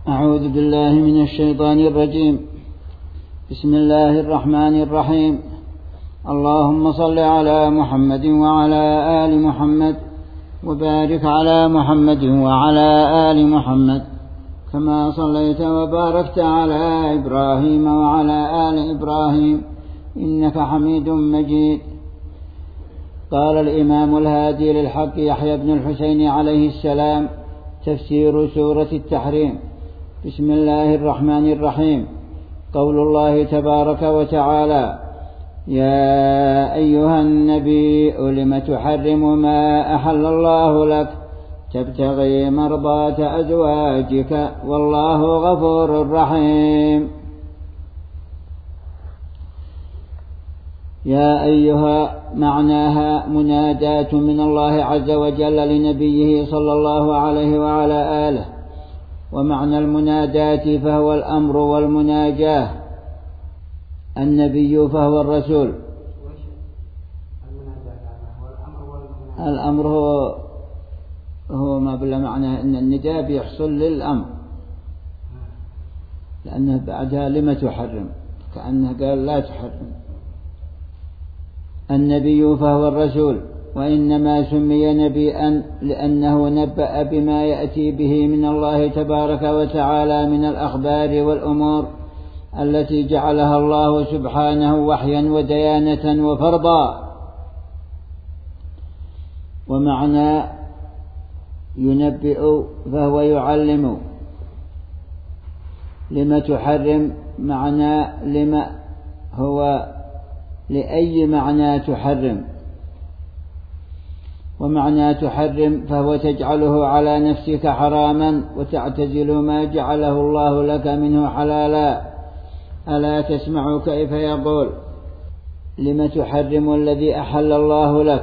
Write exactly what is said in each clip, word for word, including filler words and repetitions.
أعوذ بالله من الشيطان الرجيم. بسم الله الرحمن الرحيم. اللهم صل على محمد وعلى آل محمد وبارك على محمد وعلى آل محمد كما صليت وباركت على إبراهيم وعلى آل إبراهيم إنك حميد مجيد. قال الإمام الهادي للحق يحيى بن الحسين عليه السلام: تفسير سورة التحريم. بسم الله الرحمن الرحيم. قول الله تبارك وتعالى: يا أيها النبي لم تحرم ما أحل الله لك تبتغي مرضاة أزواجك والله غفور رحيم. يا أيها معناها مناداة من الله عز وجل لنبيه صلى الله عليه وعلى آله. ومعنى المناداة فهو الأمر والمناجاة. النبي فهو الرسول. الأمر هو هو ما بلا معنى أن النداء بيحصل للأمر، لأنه بعدها لما تحرم، كأنه قال لا تحرم. النبي فهو الرسول، وإنما سمي نبيا لأنه نبأ بما يأتي به من الله تبارك وتعالى من الأخبار والأمور التي جعلها الله سبحانه وحيا وديانة وفرضا. ومعنى ينبئ فهو يعلم. لما تحرم معنى لما هو لأي معنى تحرم. ومعنى تحرم فهو تجعله على نفسك حراما وتعتزل ما جعله الله لك منه حلالا. ألا تسمع كيف يقول: لم تحرم الذي أحل الله لك؟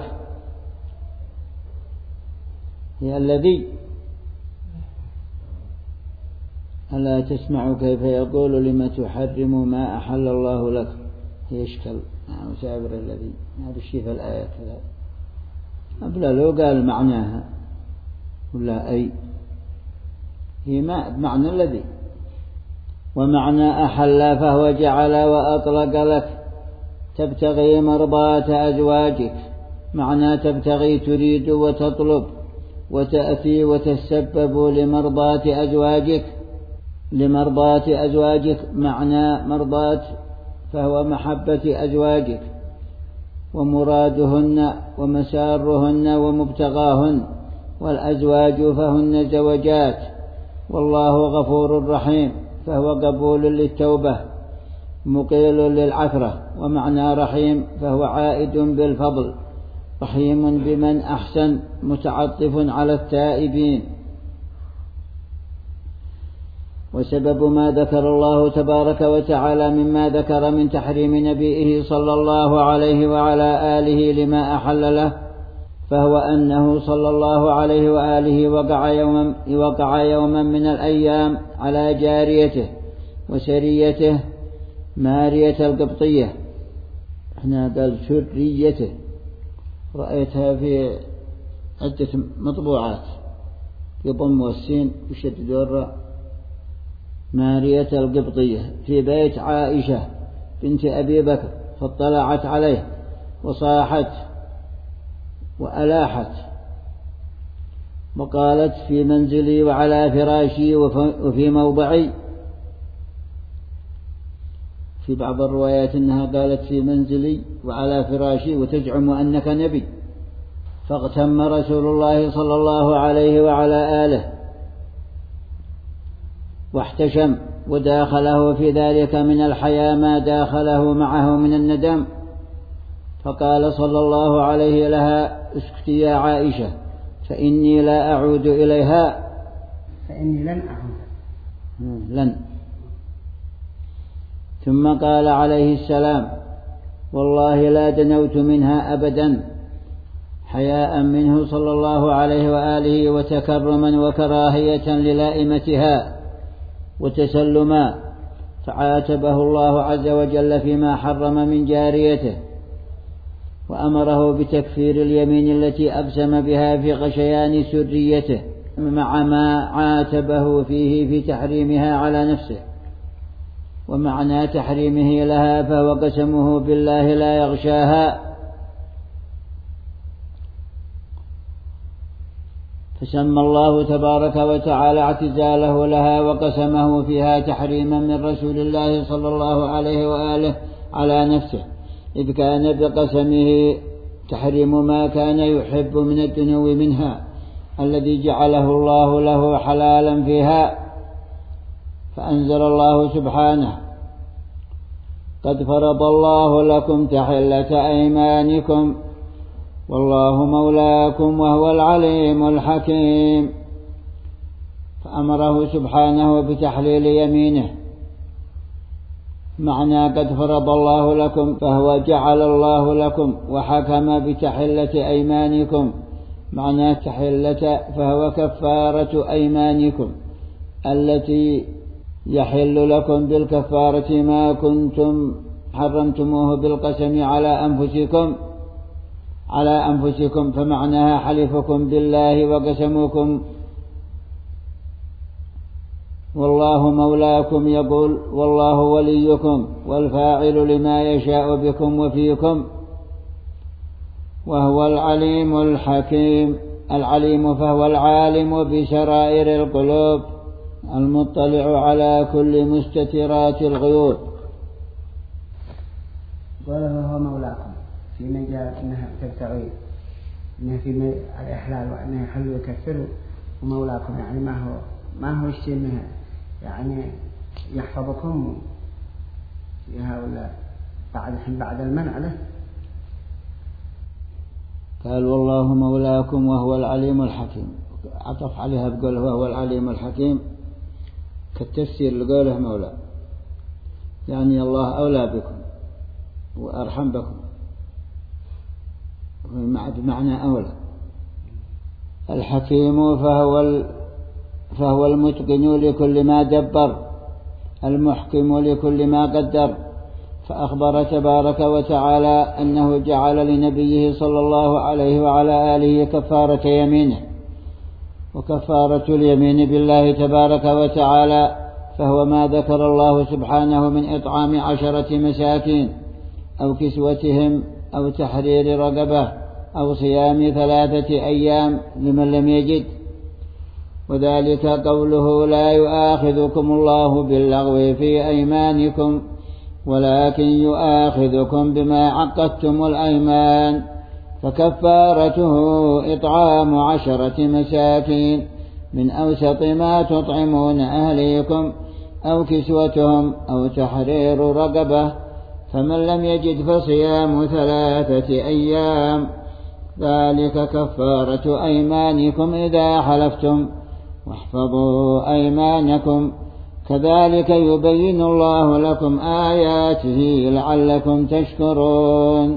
هي الذي. ألا تسمع كيف يقول: لم تحرم ما أحل الله لك؟ هي إشكال مسابر الذي هذا الشيء في الآية كذا أبلا لو قال معناها ولا أي هي ما معنى الذي. ومعنى أحل فهو جعل وأطلق لك تبتغي مرضاة أزواجك. معنى تبتغي تريد وتطلب وتأتي وتسبب لمرضاة أزواجك. لمرضاة أزواجك معنى مرضاة فهو محبة أزواجك ومرادهن ومسارهن ومبتغاهن، والأزواج فهن زوجات. والله غفور رحيم فهو قبول للتوبة مقيل للعثرة. ومعنى رحيم فهو عائد بالفضل، رحيم بمن أحسن متعطف على التائبين. وسبب ما ذكر الله تبارك وتعالى مما ذكر من تحريم نبيه صلى الله عليه وعلى آله لما أحل له، فهو أنه صلى الله عليه وآله وقع يوما, وقع يوما من الأيام على جاريته وسريته مارية القبطية. احنا قال سريته، رأيتها في عدة مطبوعات يضم والسين وشدد الراء. مارية القبطية في بيت عائشة بنت أبي بكر، فاطلعت عليه وصاحت وألاحت وقالت: في منزلي وعلى فراشي وفي موضعي. في بعض الروايات أنها قالت في منزلي وعلى فراشي وتزعم أنك نبي. فاغتم رسول الله صلى الله عليه وعلى آله واحتشم، وداخله في ذلك من الحياة ما داخله معه من الندم. فقال صلى الله عليه لها: اسكتي يا عائشة فإني لا أعود إليها. فإني لن أعود لن. ثم قال عليه السلام: والله لا دنوت منها أبدا، حياء منه صلى الله عليه وآله وتكرما وكراهية للائمتها وتسلما. فعاتبه الله عز وجل فيما حرم من جاريته، وأمره بتكفير اليمين التي أقسم بها في غشيان سريته مع ما عاتبه فيه في تحريمها على نفسه، ومعنى تحريمه لها فهو قسمه بالله لا يغشاها، فسمى الله تبارك وتعالى اعتزاله لها وقسمه فيها تحريما من رسول الله صلى الله عليه وآله على نفسه، إذ كان بقسمه تحريم ما كان يحب من الدنو منها الذي جعله الله له حلالا فيها. فأنزل الله سبحانه: قد فرض الله لكم تحلة أيمانكم والله مولاكم وهو العليم الحكيم. فأمره سبحانه بتحليل يمينه، معنى قد فرض الله لكم فهو جعل الله لكم، وحكم بتحلة أيمانكم معنى تحلة فهو كفارة أيمانكم التي يحل لكم بالكفارة ما كنتم حرمتموه بالقسم على أنفسكم على أنفسكم فمعناها حلفكم بالله وقسمكم. والله مولاكم يقول والله وليكم والفاعل لما يشاء بكم وفيكم، وهو العليم الحكيم. العليم فهو العالم بسرائر القلوب المطلع على كل مستترات الغيوب. قال وهو مولاكم في مجال أنها تبتغي أنها في الإحلال وأنها يحل ويكفر، ومولاكم يعني ما هو ما هو الشيء منها، يعني يحفظكم في هؤلاء بعد حين بعد المنع له. قال والله مولاكم وهو العليم الحكيم، عطف عليها بقوله وهو العليم الحكيم كالتفسير لقوله مولى، يعني الله أولى بكم وأرحم بكم بمعنى أولى. الحكيم فهو فهو المتقن لكل ما دبر، المحكم لكل ما قدر. فأخبر تبارك وتعالى أنه جعل لنبيه صلى الله عليه وعلى آله كفارة يمينه، وكفارة اليمين بالله تبارك وتعالى فهو ما ذكر الله سبحانه من إطعام عشرة مساكين أو كسوتهم أو تحرير رقبة أو صيام ثلاثة أيام لمن لم يجد. وذلك قوله لا يؤاخذكم الله باللغو في أيمانكم ولكن يؤاخذكم بما عقدتم الأيمان، فكفارته إطعام عشرة مساكين من أوسط ما تطعمون أهليكم أو كسوتهم أو تحرير رقبة، فمن لم يجد فصيام ثلاثة أيام، ذلك كفارة أيمانكم إذا حلفتم، واحفظوا أيمانكم، كذلك يبين الله لكم آياته لعلكم تشكرون.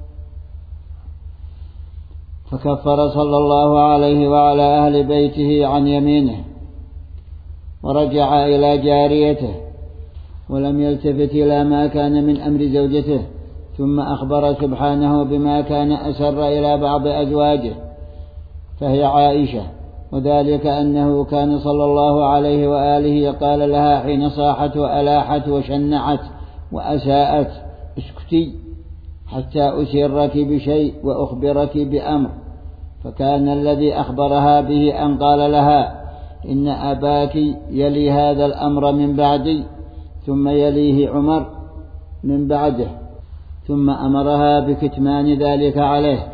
فكفر صلى الله عليه وعلى أهل بيته عن يمينه ورجع إلى جاريته ولم يلتفت إلى ما كان من أمر زوجته، ثم أخبر سبحانه بما كان أسر إلى بعض أزواجه فهي عائشة، وذلك أنه كان صلى الله عليه وآله قال لها حين صاحت وألاحت وشنعت وأساءت اسكتي حتى أسرك بشيء وأخبرك بأمر، فكان الذي أخبرها به أن قال لها إن أباك يلي هذا الأمر من بعدي ثم يليه عمر من بعده، ثم أمرها بكتمان ذلك عليه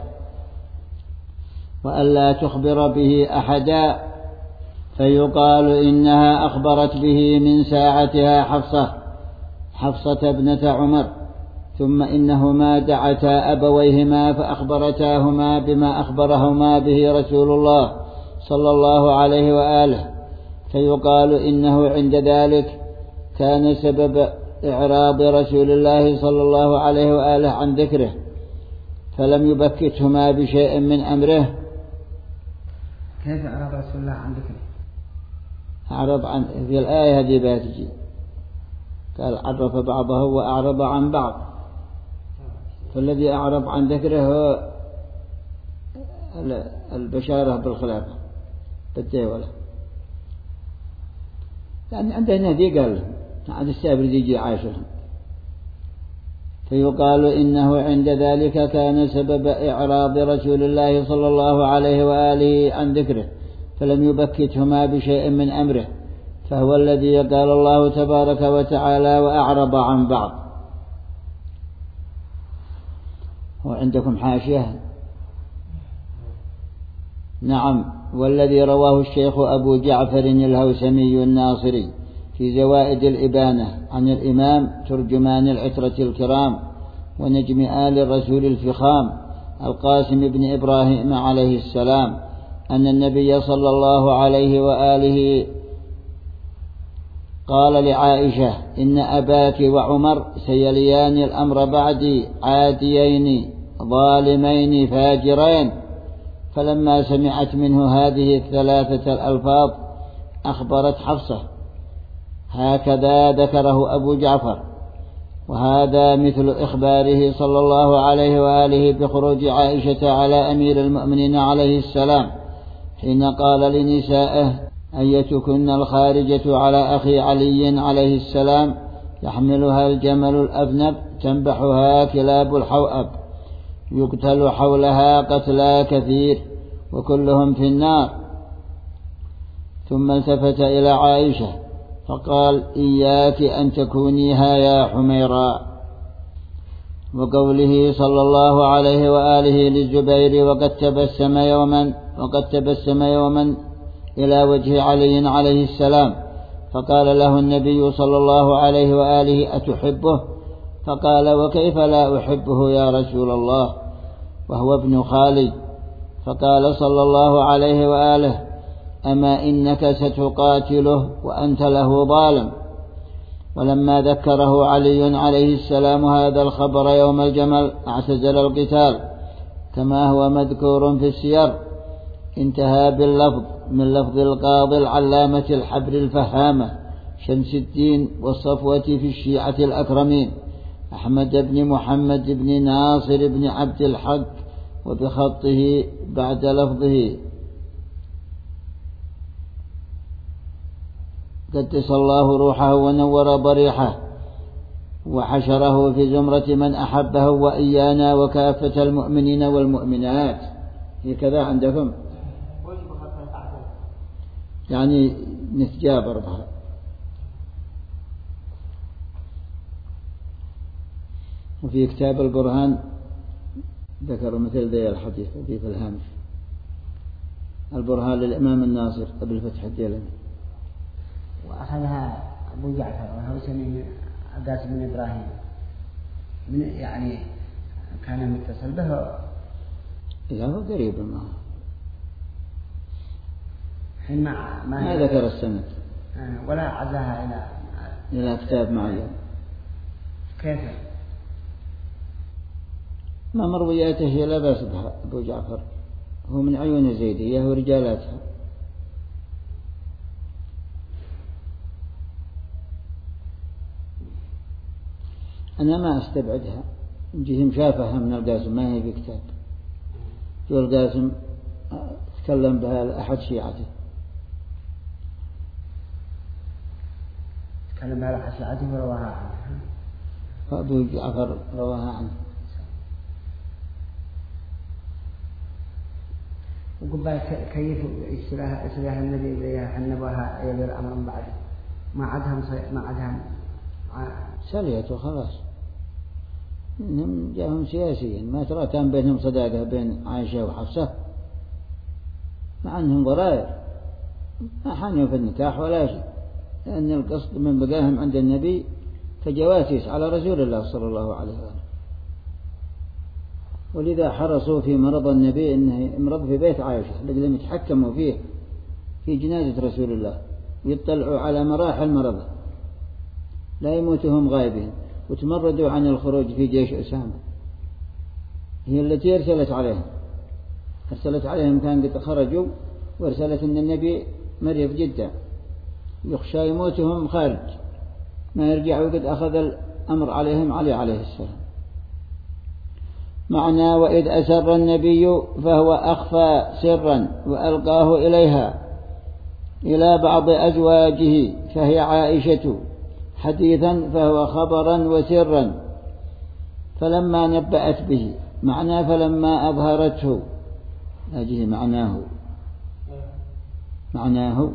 وألا تخبر به أحدا، فيقال إنها أخبرت به من ساعتها حفصة حفصة ابنة عمر، ثم إنهما دعتا أبويهما فأخبرتاهما بما أخبرهما به رسول الله صلى الله عليه وآله، فيقال إنه عند ذلك كان سبب إعراض رسول الله صلى الله عليه وآله عن ذكره، فلم يبكتهما بشيء من أمره. كيف أعرض رسول الله عن ذكره؟ أعرض عن في الآية هذه باتجي قال عرف بعضه وأعرض عن بعض، فالذي أعرض عن ذكره هو البشارة بالخلافة، بالدولة، لأن عندنا دي قال عاد السابر يجي عاشرهم، فيقال إنه عند ذلك كان سبب إعراض رسول الله صلى الله عليه وآله عن ذكره، فلم يبكتهما بشيء من أمره، فهو الذي قال الله تبارك وتعالى وأعرض عن بعض. وعندكم حاشية؟ نعم. والذي رواه الشيخ أبو جعفر الهوسمي الناصري في زوائد الإبانة عن الإمام ترجمان العترة الكرام ونجم آل الرسول الفخام القاسم بن إبراهيم عليه السلام أن النبي صلى الله عليه وآله قال لعائشة: إن أباك وعمر سيليان الأمر بعدي عاديين ظالمين فاجرين. فلما سمعت منه هذه الثلاثة الألفاظ أخبرت حفصة. هكذا ذكره أبو جعفر، وهذا مثل إخباره صلى الله عليه وآله بخروج عائشة على أمير المؤمنين عليه السلام حين قال لنسائه: أيتكن الخارجة على أخي علي عليه السلام يحملها الجمل الأذنب تنبحها كلاب الحوأب يقتل حولها قتلى كثير وكلهم في النار. ثم التفت إلى عائشة فقال: إياك أن تكونيها يا حميراء. وقوله صلى الله عليه وآله للزبير: وقد تبسم يوما وقد تبسم يوما إلى وجه علي عليه السلام، فقال له النبي صلى الله عليه وآله: أتحبه؟ فقال: وكيف لا أحبه يا رسول الله وهو ابن خالي؟ فقال صلى الله عليه وآله: أما إنك ستقاتله وأنت له ظالم. ولما ذكره علي عليه السلام هذا الخبر يوم الجمل اعتزل القتال كما هو مذكور في السير. انتهى باللفظ من لفظ القاضي العلامة الحبر الفهامة شمس الدين والصفوة في الشيعة الأكرمين أحمد بن محمد بن ناصر بن عبد الحق، وبخطه بعد لفظه: قدس الله روحه ونور ضريحه وحشره في زمرة من أحبه وإيانا وكافة المؤمنين والمؤمنات. هكذا عندكم يعني نتجابر بها. وفي كتاب البرهان ذكروا مثل ذي الحديث في الهامش: البرهان للإمام الناصر أبو الفتح الديلمي. وأخذها أبو جعفر والهوسمي من عباس بن إبراهيم، من يعني كان متصل به. لا هو قريب معه، حين ما ما ذكر السند ولا عزاها إلى إلى كتاب معين. كيف ما مروياته هي لا بأس بها. أبو جعفر هو من عيون الزيدية ورجالاتها. أنا ما أستبعدها، جهم شافها من القاسم، ما هي في كتاب. جو القاسم تكلم بها أحد شيعته، تكلم بها أحد شيعته ورواها عنه، فأبو جعفر رواها عنه. وقبل كيف إسلاها النبي إليها حنبوها يلي الأمر بعد ما عدهم ما عدهم سليت وخلاص. إنهم جاهم سياسيين، ما ترى كان بينهم صداقة بين عائشة وحفصة، مع أنهم ضرائر ما حانوا في النكاح ولا شيء، لأن القصد من بقاهم عند النبي كجواسيس على رسول الله صلى الله عليه وسلم. ولذا حرصوا في مرض النبي إنه يمرض في بيت عائشة لقد يتحكموا فيه في جنازة رسول الله ويطلعوا على مراحل مرضه لا يموتهم غائبين. وتمردوا عن الخروج في جيش أسامة، هي التي أرسلت عليهم أرسلت عليهم كان قد خرجوا، وارسلت أن النبي مريض جدا يخشى يموتهم خارج ما يرجعوا، قد أخذ الأمر عليهم علي عليه السلام. معنى: وإذ أسر النبي فهو أخفى سرا وألقاه إليها إلى بعض أزواجه فهي عائشة حديثا فهو خبرا وسرا، فلما نبأت به معناه فلما أظهرته، هذه معناه معناه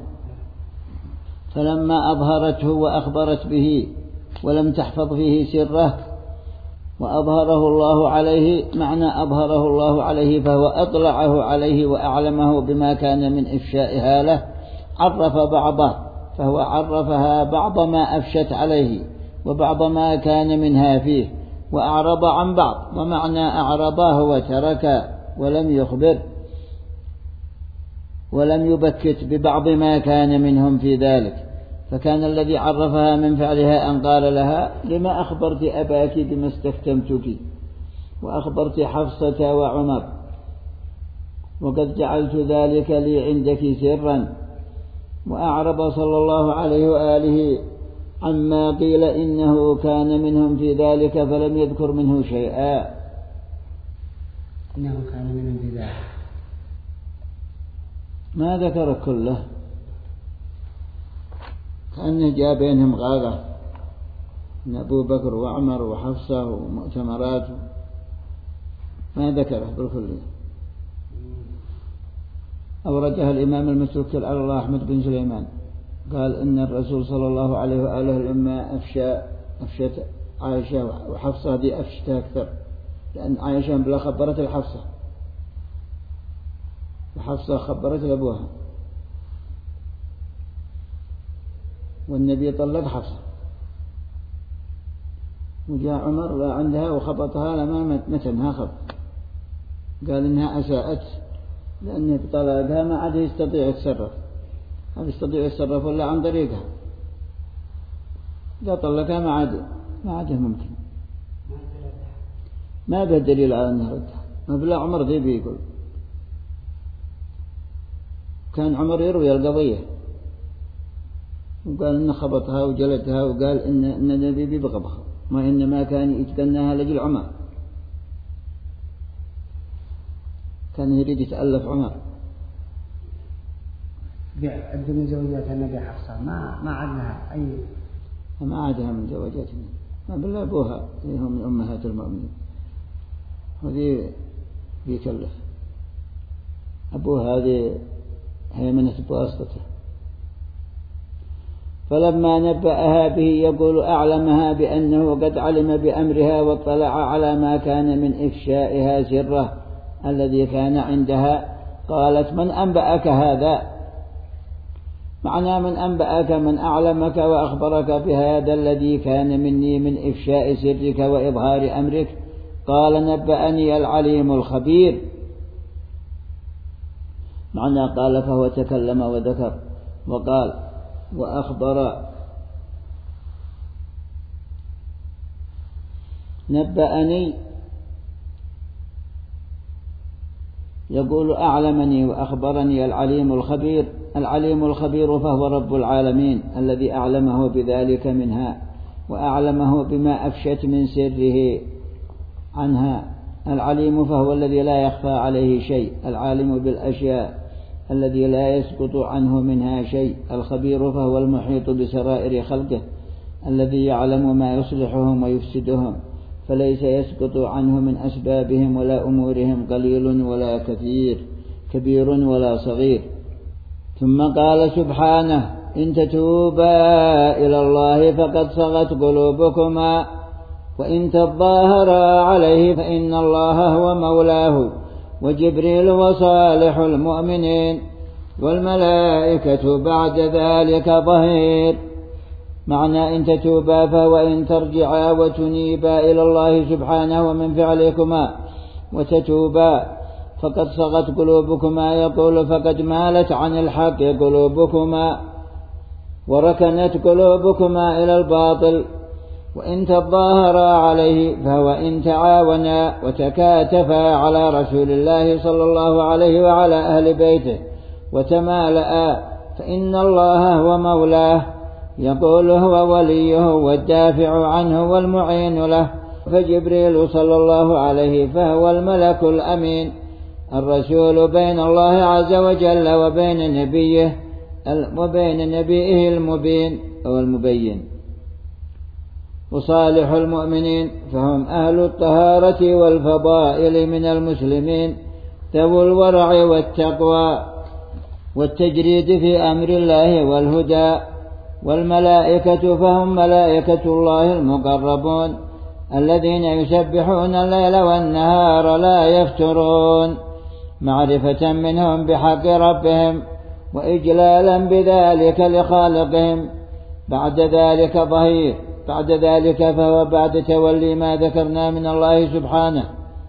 فلما أظهرته وأخبرت به ولم تحفظ فيه سره وأظهره الله عليه، معنى أظهره الله عليه فهو أطلعه عليه وأعلمه بما كان من إفشائها له، عرف بعضه فهو عرفها بعض ما أفشت عليه وبعض ما كان منها فيه، وأعرض عن بعض، ومعنى أعرضه وترك ولم يخبر ولم يبكت ببعض ما كان منهم في ذلك. فكان الذي عرفها من فعلها أن قال لها لما أخبرت أباك بما استفتمتك وأخبرت حفصة وعمر وقد جعلت ذلك لي عندك سرا، وأعرض صلى الله عليه وآله عما قيل إنه كان منهم في ذلك فلم يذكر منه شيئا. إنه كان منهم في ذلك ما ذكر كله، كأنه جاء بينهم غاغة من أبو بكر وعمر وحفصة ومؤتمرات، ما ذكره بالكلية. أوردها الإمام المتوكل على الله أحمد بن سليمان، قال إن الرسول صلى الله عليه وآله لما أفشى أفشت عائشة وحفصة دي أفشتها أكثر، لأن عائشة بلا خبرت الحفصة وحفصة خبرت لأبوها، والنبي طلق حفصة وجاء عمر عندها وخبطها لما متنها خب، قال إنها أساءت لأنه بطلاقها ما عاد يستطيع يتصرف، هل يستطيع يتصرف ولا عن طريقها، إذا طلقها ما عاد ما عاد ممكن، ما به دليل على أنها ردها، ما بلا عمر ذي بيقول، كان عمر يروي القضية وقال إن خبطها وجلدها وقال إن إن النبي بيبغضها، ما إنما كان يتقناها لجل عمر، كان يريد يتألف عمر. عد من زوجات النبي حفصة ما ما عدها أي ما عادها من زوجات النبي، ما بلا أبوها هم من أمهات المؤمنين، هذه بيكلف أبوها هذه هيمنة بواسطته. فلما نبأها به يقول أعلمها بأنه قد علم بأمرها واطلع على ما كان من إفشائها سره الذي كان عندها. قالت من أنبأك هذا؟ معنى من أنبأك من أعلمك وأخبرك بهذا الذي كان مني من إفشاء سرك وإظهار أمرك؟ قال نبأني العليم الخبير، معنى قال فهو تكلم وذكر وقال وأخبر. نبأني يقول أعلمني وأخبرني العليم الخبير، العليم الخبير فهو رب العالمين الذي أعلمه بذلك منها وأعلمه بما أفشت من سره عنها. العليم فهو الذي لا يخفى عليه شيء، العالم بالأشياء الذي لا يسقط عنه منها شيء. الخبير فهو المحيط بسرائر خلقه الذي يعلم ما يصلحهم ويفسدهم، فليس يسقط عنه من أسبابهم ولا أمورهم قليل ولا كثير، كبير ولا صغير. ثم قال سبحانه إن تتوبا إلى الله فقد صغت قلوبكما وإن تظاهرا عليه فإن الله هو مولاه وجبريل وصالح المؤمنين والملائكة بعد ذلك ظهير. معنى إن تتوبا فهو إن ترجعا وتنيبا إلى الله سبحانه ومن فعلكما وتتوبا فقد صغت قلوبكما، يقول فقد مالت عن الحق قلوبكما وركنت قلوبكما إلى الباطل. وإن تظاهرا عليه فهو إن تعاونا وتكاتفا على رسول الله صلى الله عليه وعلى أهل بيته وتمالأ فإن الله هو مولاه، يقول هو وليه والدافع عنه والمعين له. فجبريل صلى الله عليه فهو الملك الأمين الرسول بين الله عز وجل وبين نبيه وبين نبيه المبين أو المبين. وصالح المؤمنين فهم أهل الطهارة والفضائل من المسلمين ذو الورع والتقوى والتجريد في أمر الله والهدى. والملائكة فهم ملائكة الله المقربون الذين يسبحون الليل والنهار لا يفترون معرفة منهم بحق ربهم وإجلالا بذلك لخالقهم. بعد ذلك ظهير بعد ذلك فهو بعد تولي ما ذكرنا من الله سبحانه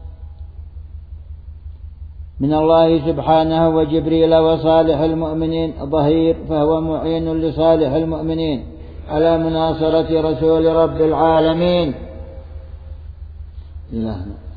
من الله سبحانه وجبريل وصالح المؤمنين ظهير، فهو معين لصالح المؤمنين على مناصرة رسول رب العالمين.